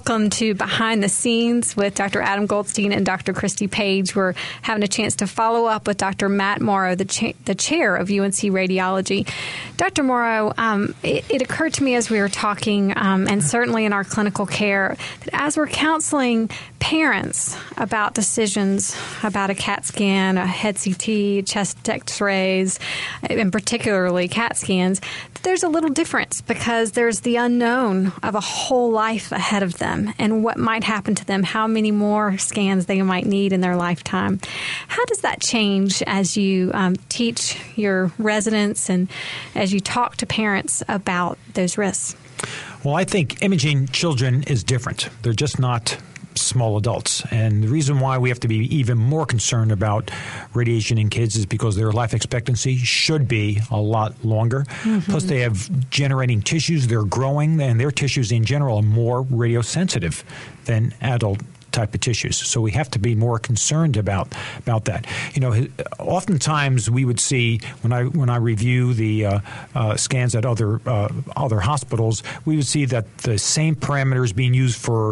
Welcome to Behind the Scenes with Dr. Adam Goldstein and Dr. Christy Page. We're having a chance to follow up with Dr. Matt Morrow, the chair of UNC Radiology. Dr. Morrow, it occurred to me as we were talking, and certainly in our clinical care, that as we're counseling parents about decisions about a CAT scan, a head CT, chest x-rays, and particularly CAT scans, there's a little difference because there's the unknown of a whole life ahead of them and what might happen to them, how many more scans they might need in their lifetime. How does that change as you teach your residents and as you talk to parents about those risks? Well, I think imaging children is different. They're just not small adults. And the reason why we have to be even more concerned about radiation in kids is because their life expectancy should be a lot longer. Mm-hmm. Plus, they have generating tissues. They're growing, and their tissues in general are more radiosensitive than adult type of tissues. So we have to be more concerned about that. You know, oftentimes we would see when I review the scans at other hospitals, we would see that the same parameters being used for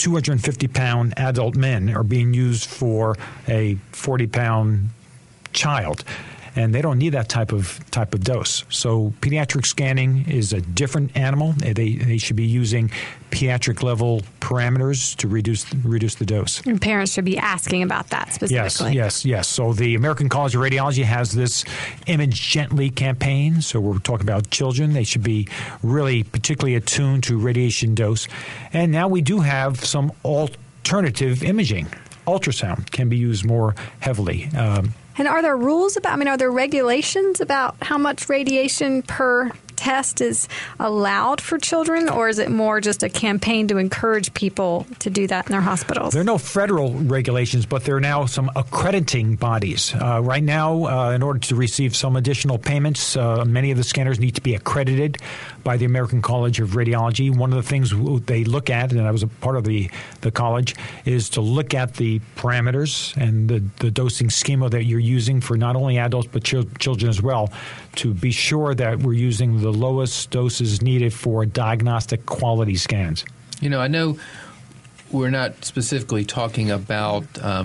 250-pound adult men are being used for a 40-pound child. And they don't need that type of dose. So pediatric scanning is a different animal. They should be using pediatric level parameters to reduce the dose. And parents should be asking about that specifically. Yes. So the American College of Radiology has this Image Gently campaign. So we're talking about children. They should be really particularly attuned to radiation dose. And now we do have some alternative imaging. Ultrasound can be used more heavily. And are there rules are there regulations about how much radiation per test is allowed for children, or is it more just a campaign to encourage people to do that in their hospitals? There are no federal regulations, but there are now some accrediting bodies. Right now, in order to receive some additional payments, many of the scanners need to be accredited by the American College of Radiology. One of the things they look at, and I was a part of the college, is to look at the parameters and the dosing schema that you're using for not only adults but children as well, to be sure that we're using the lowest doses needed for diagnostic quality scans. You know, I know we're not specifically talking about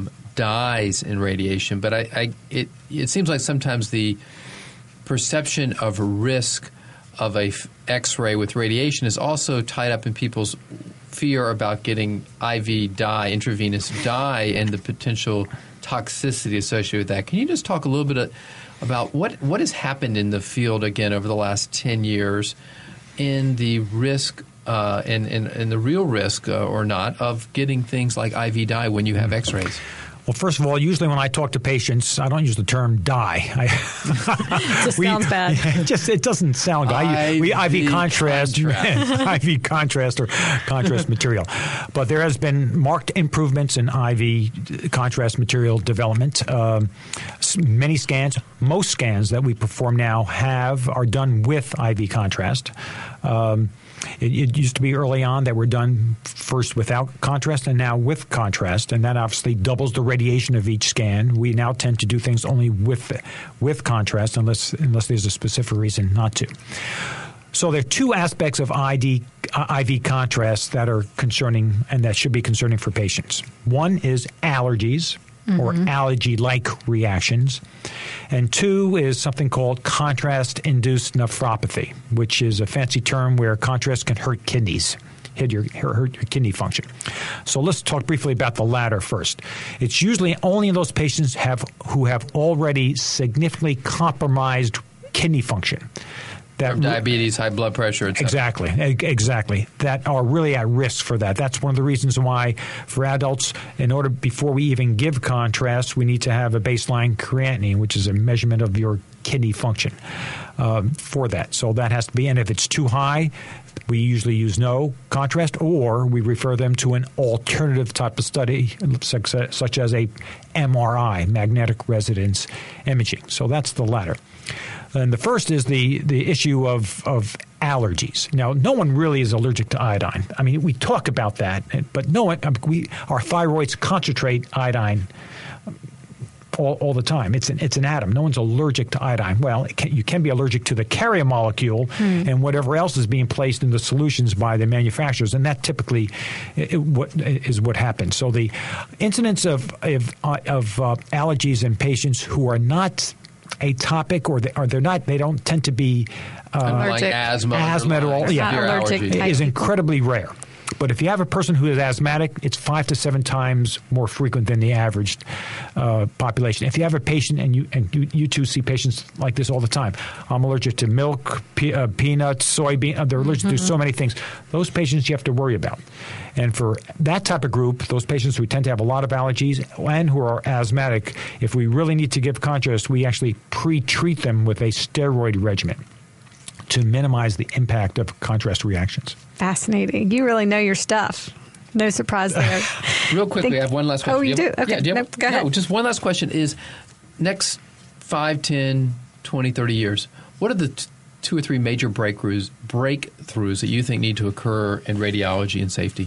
dyes in radiation, but it seems like sometimes the perception of risk of a X-ray with radiation is also tied up in people's fear about getting IV dye, intravenous dye, and the potential toxicity associated with that. Can you just talk a little bit about what has happened in the field, again, over the last 10 years in the risk and the real risk or not of getting things like IV dye when you have X-rays? Well, first of all, usually when I talk to patients, I don't use the term dye. Just sounds bad. It doesn't sound good. We IV contrast, IV contrast or contrast material. But there has been marked improvements in IV contrast material development. Many scans, most scans that we perform now are done with IV contrast. It used to be early on that were done first without contrast and now with contrast, and that obviously doubles the radiation of each scan. We now tend to do things only with contrast unless there's a specific reason not to. So there are two aspects of IV contrast that are concerning and that should be concerning for patients. One is allergies. Mm-hmm. Or allergy-like reactions. And two is something called contrast-induced nephropathy, which is a fancy term where contrast can hurt kidneys, hurt your kidney function. So let's talk briefly about the latter first. It's usually only in those patients who have already significantly compromised kidney function. From diabetes, high blood pressure, etc. Exactly. That are really at risk for that. That's one of the reasons why for adults, before we even give contrast, we need to have a baseline creatinine, which is a measurement of your kidney function for that. So that has to be, and if it's too high, we usually use no contrast, or we refer them to an alternative type of study, such as a MRI, magnetic resonance imaging. So that's the latter. And the first is the issue of allergies. Now, no one really is allergic to iodine. I mean, we talk about that, but our thyroids concentrate iodine all the time. It's an atom. No one's allergic to iodine. Well, you can be allergic to the carrier molecule and whatever else is being placed in the solutions by the manufacturers, and that typically is what happens. So the incidence of allergies in patients who are not atopic they don't tend to be like asthma at all. Yeah, is incredibly rare. But if you have a person who is asthmatic, it's 5 to 7 times more frequent than the average population. If you have a patient, and you two see patients like this all the time, I'm allergic to milk, peanuts, soybean. They're allergic to so many things. Those patients you have to worry about. And for that type of group, those patients who tend to have a lot of allergies and who are asthmatic, if we really need to give contrast, we actually pre-treat them with a steroid regimen to minimize the impact of contrast reactions. Fascinating. You really know your stuff. No surprise there. Real quickly, I have one last question. Oh, you do? Okay. Yeah, go ahead. No, just one last question is, next 5, 10, 20, 30 years, what are the 2 or 3 major breakthroughs that you think need to occur in radiology and safety?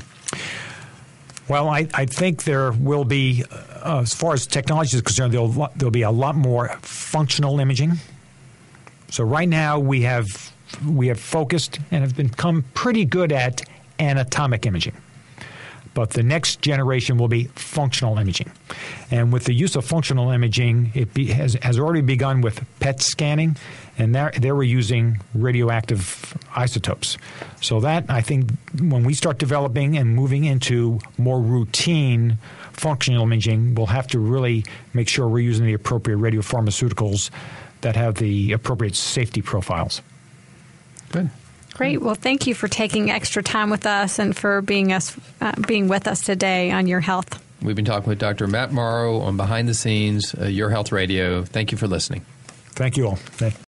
Well, I think there will be, as far as technology is concerned, there'll be a lot more functional imaging. So right now we have focused and have become pretty good at anatomic imaging. But the next generation will be functional imaging. And with the use of functional imaging, it has already begun with PET scanning, and there we're using radioactive isotopes. So that, I think, when we start developing and moving into more routine functional imaging, we'll have to really make sure we're using the appropriate radiopharmaceuticals that have the appropriate safety profiles. Good. Great. Well, thank you for taking extra time with us and for being with us today on Your Health. We've been talking with Dr. Matt Morrow on Behind the Scenes, Your Health Radio. Thank you for listening. Thank you all.